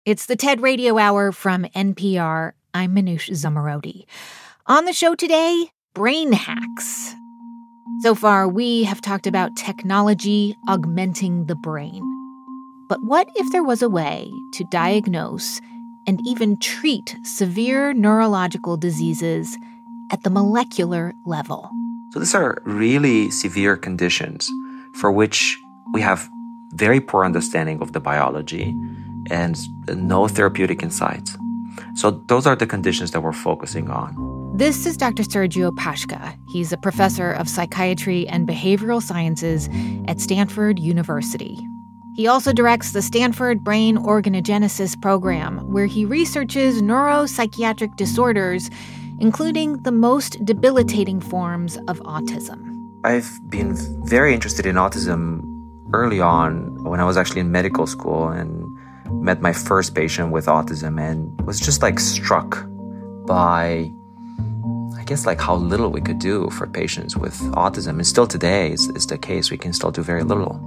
It's the TED Radio Hour from NPR. I'm Manoush Zomorodi. On the show today, brain hacks. So far, we have talked about technology augmenting the brain. But what if there was a way to diagnose and even treat severe neurological diseases at the molecular level? So these are really severe conditions for which we have very poor understanding of the biology and no therapeutic insights. So those are the conditions that we're focusing on. This is Dr. Sergio Paschka. He's a professor of psychiatry and behavioral sciences at Stanford University. He also directs the Stanford Brain Organogenesis Program, where he researches neuropsychiatric disorders, including the most debilitating forms of autism. I've been very interested in autism early on when I was actually in medical school and met my first patient with autism and was just struck by, how little we could do for patients with autism. And still today is the case. We can still do very little.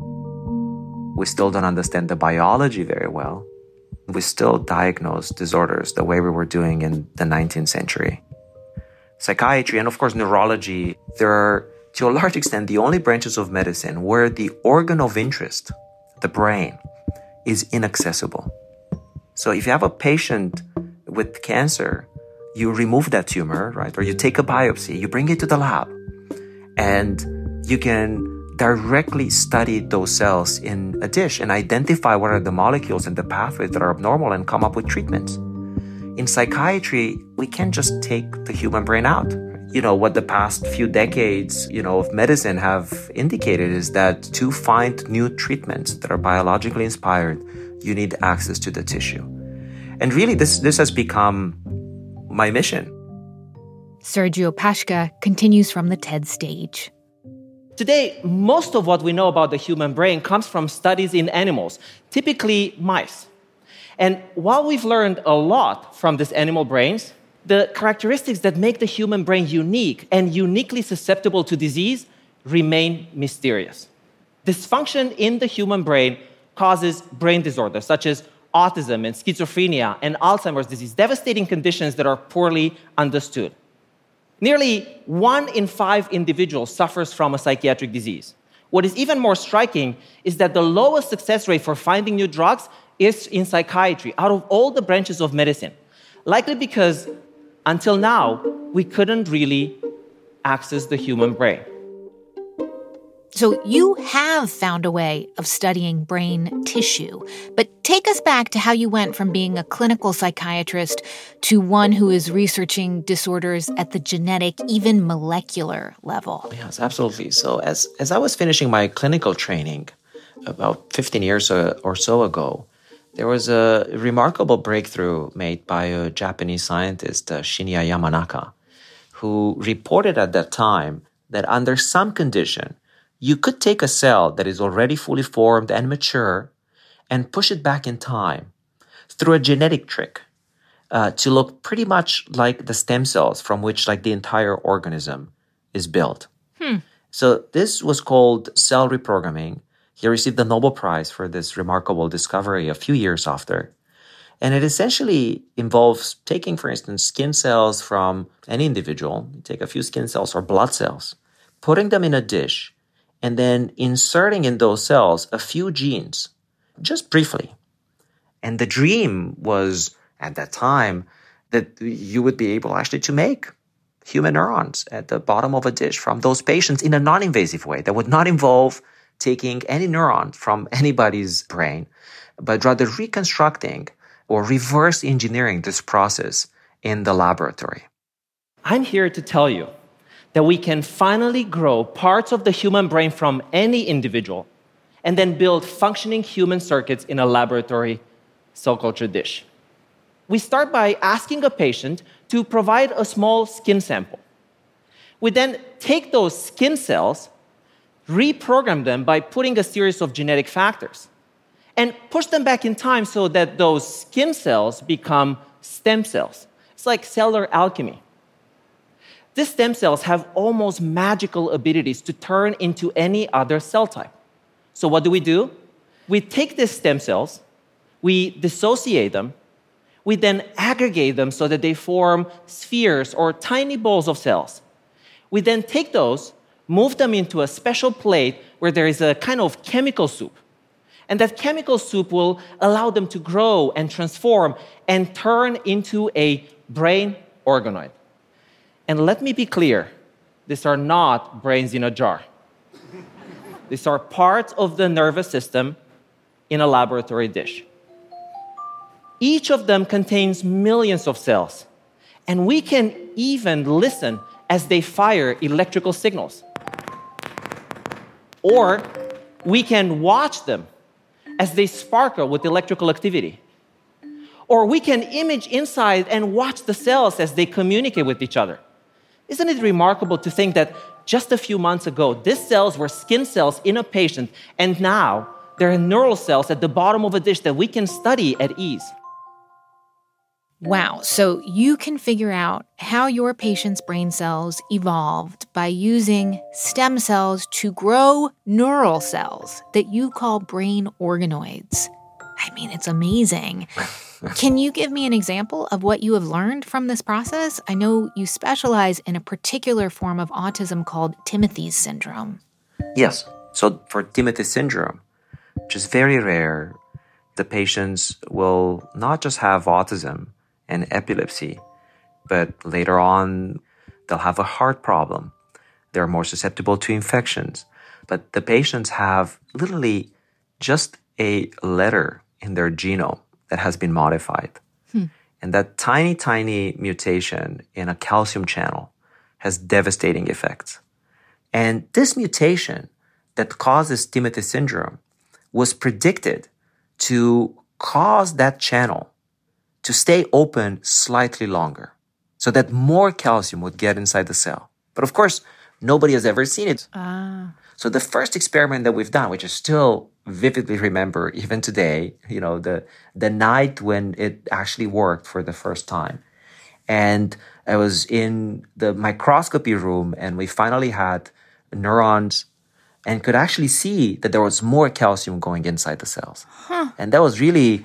We still don't understand the biology very well. We still diagnose disorders the way we were doing in the 19th century. Psychiatry and, of course, neurology, they're, to a large extent, the only branches of medicine where the organ of interest, the brain, is inaccessible. So if you have a patient with cancer, you remove that tumor, right? Or you take a biopsy, you bring it to the lab, and you can directly study those cells in a dish and identify what are the molecules and the pathways that are abnormal and come up with treatments. In psychiatry, we can't just take the human brain out. What the past few decades, of medicine have indicated is that to find new treatments that are biologically inspired, you need access to the tissue. And really, this has become my mission. Sergio Paschka continues from the TED stage. Today, most of what we know about the human brain comes from studies in animals, typically mice. And while we've learned a lot from these animal brains, the characteristics that make the human brain unique and uniquely susceptible to disease remain mysterious. Dysfunction in the human brain causes brain disorders such as autism and schizophrenia and Alzheimer's disease, devastating conditions that are poorly understood. Nearly 1 in 5 individuals suffers from a psychiatric disease. What is even more striking is that the lowest success rate for finding new drugs is in psychiatry, out of all the branches of medicine, likely because until now, we couldn't really access the human brain. So you have found a way of studying brain tissue. But take us back to how you went from being a clinical psychiatrist to one who is researching disorders at the genetic, even molecular level. Yes, absolutely. So as I was finishing my clinical training about 15 years or so ago, there was a remarkable breakthrough made by a Japanese scientist, Shinya Yamanaka, who reported at that time that under some condition, you could take a cell that is already fully formed and mature and push it back in time through a genetic trick to look pretty much like the stem cells from which the entire organism is built. So this was called cell reprogramming. He received the Nobel Prize for this remarkable discovery a few years after. And it essentially involves taking, for instance, skin cells from any individual, you take a few skin cells or blood cells, putting them in a dish, and then inserting in those cells a few genes, just briefly. And the dream was, at that time, that you would be able actually to make human neurons at the bottom of a dish from those patients in a non-invasive way that would not involve taking any neuron from anybody's brain, but rather reconstructing or reverse engineering this process in the laboratory. I'm here to tell you that we can finally grow parts of the human brain from any individual and then build functioning human circuits in a laboratory cell culture dish. We start by asking a patient to provide a small skin sample. We then take those skin cells, reprogram them by putting a series of genetic factors, and push them back in time so that those skin cells become stem cells. It's like cellular alchemy. These stem cells have almost magical abilities to turn into any other cell type. So what do? We take these stem cells, We dissociate them. We then aggregate them so that they form spheres or tiny balls of cells. We then take those, move them into a special plate where there is a kind of chemical soup. And that chemical soup will allow them to grow and transform and turn into a brain organoid. And let me be clear, these are not brains in a jar. These are parts of the nervous system in a laboratory dish. Each of them contains millions of cells, and we can even listen as they fire electrical signals. Or we can watch them as they sparkle with electrical activity. Or we can image inside and watch the cells as they communicate with each other. Isn't it remarkable to think that just a few months ago, these cells were skin cells in a patient, and now they're neural cells at the bottom of a dish that we can study at ease? Wow, so you can figure out how your patient's brain cells evolved by using stem cells to grow neural cells that you call brain organoids. I mean, it's amazing. Can you give me an example of what you have learned from this process? I know you specialize in a particular form of autism called Timothy's syndrome. Yes. So for Timothy's syndrome, which is very rare, the patients will not just have autism and epilepsy, but later on, they'll have a heart problem. They're more susceptible to infections. But the patients have literally just a letter in their genome that has been modified. And that tiny, tiny mutation in a calcium channel has devastating effects. And this mutation that causes Timothy's syndrome was predicted to cause that channel to stay open slightly longer so that more calcium would get inside the cell. But of course, nobody has ever seen it. So the first experiment that we've done, which I still vividly remember even today, the night when it actually worked for the first time. And I was in the microscopy room and we finally had neurons and could actually see that there was more calcium going inside the cells. And that was really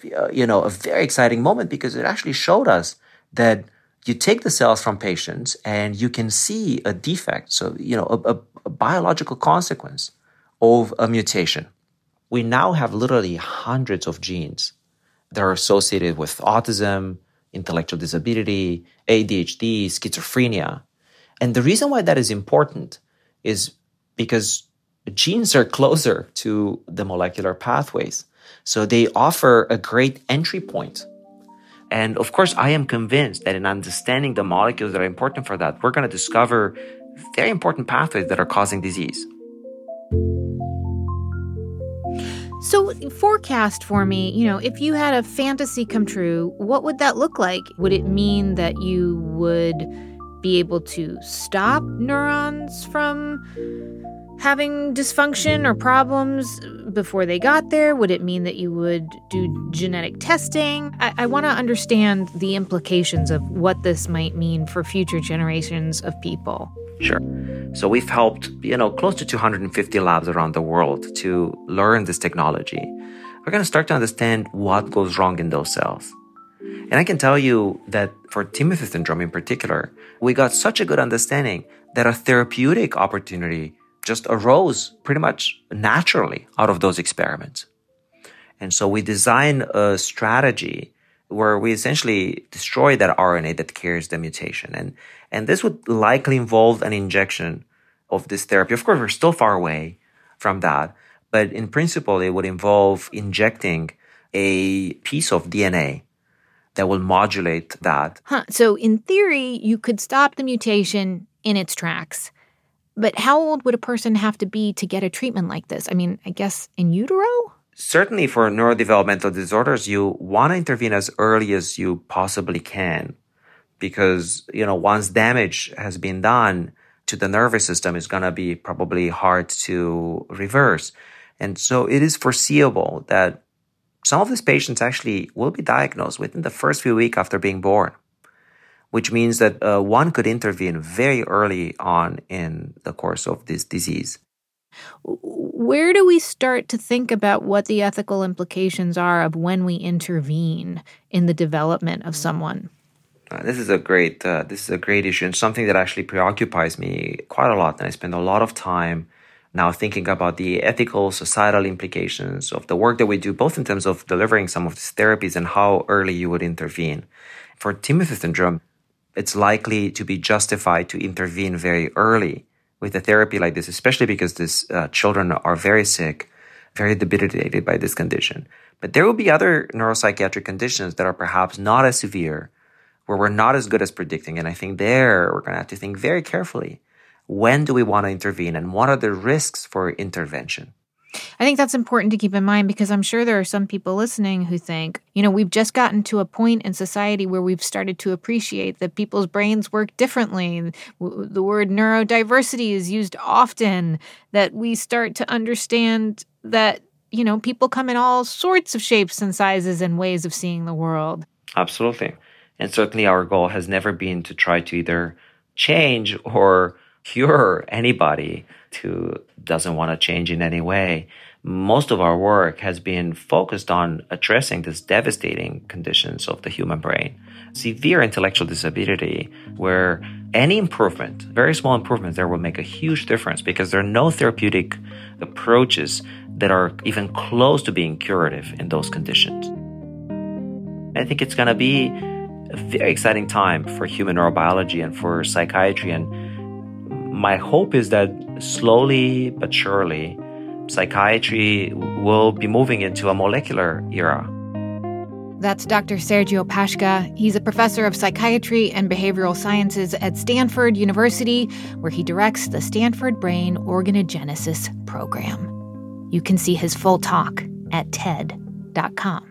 a very exciting moment because it actually showed us that you take the cells from patients and you can see a defect. So, a biological consequence of a mutation. We now have literally hundreds of genes that are associated with autism, intellectual disability, ADHD, schizophrenia. And the reason why that is important is because genes are closer to the molecular pathways. So they offer a great entry point. And of course, I am convinced that in understanding the molecules that are important for that, we're going to discover very important pathways that are causing disease. So forecast for me, if you had a fantasy come true, what would that look like? Would it mean that you would be able to stop neurons from having dysfunction or problems before they got there? Would it mean that you would do genetic testing? I want to understand the implications of what this might mean for future generations of people. Sure. So we've helped, close to 250 labs around the world to learn this technology. We're going to start to understand what goes wrong in those cells. And I can tell you that for Timothy's syndrome in particular, we got such a good understanding that a therapeutic opportunity just arose pretty much naturally out of those experiments. And so we designed a strategy where we essentially destroy that RNA that carries the mutation. And this would likely involve an injection of this therapy. Of course, we're still far away from that, but in principle, it would involve injecting a piece of DNA that will modulate that. So in theory, you could stop the mutation in its tracks. But how old would a person have to be to get a treatment like this? I mean, I guess in utero? Certainly for neurodevelopmental disorders, you want to intervene as early as you possibly can because, once damage has been done to the nervous system, it's going to be probably hard to reverse. And so it is foreseeable that some of these patients actually will be diagnosed within the first few weeks after being born, which means that one could intervene very early on in the course of this disease. where do we start to think about what the ethical implications are of when we intervene in the development of someone? This is a great issue, and something that actually preoccupies me quite a lot. And I spend a lot of time now thinking about the ethical, societal implications of the work that we do, both in terms of delivering some of these therapies and how early you would intervene. For Timothy syndrome, it's likely to be justified to intervene very early with a therapy like this, especially because these children are very sick, very debilitated by this condition. But there will be other neuropsychiatric conditions that are perhaps not as severe, where we're not as good as predicting. And I think there we're going to have to think very carefully. When do we want to intervene, and what are the risks for intervention? I think that's important to keep in mind, because I'm sure there are some people listening who think, we've just gotten to a point in society where we've started to appreciate that people's brains work differently. The word neurodiversity is used often, that we start to understand that, people come in all sorts of shapes and sizes and ways of seeing the world. Absolutely. And certainly our goal has never been to try to either change or cure anybody who doesn't want to change in any way. Most of our work has been focused on addressing these devastating conditions of the human brain. Severe intellectual disability, where any improvement, very small improvements there, will make a huge difference, because there are no therapeutic approaches that are even close to being curative in those conditions. I think it's going to be a very exciting time for human neurobiology and for psychiatry. And my hope is that slowly but surely, psychiatry will be moving into a molecular era. That's Dr. Sergio Paschka. He's a professor of psychiatry and behavioral sciences at Stanford University, where he directs the Stanford Brain Organogenesis Program. You can see his full talk at TED.com.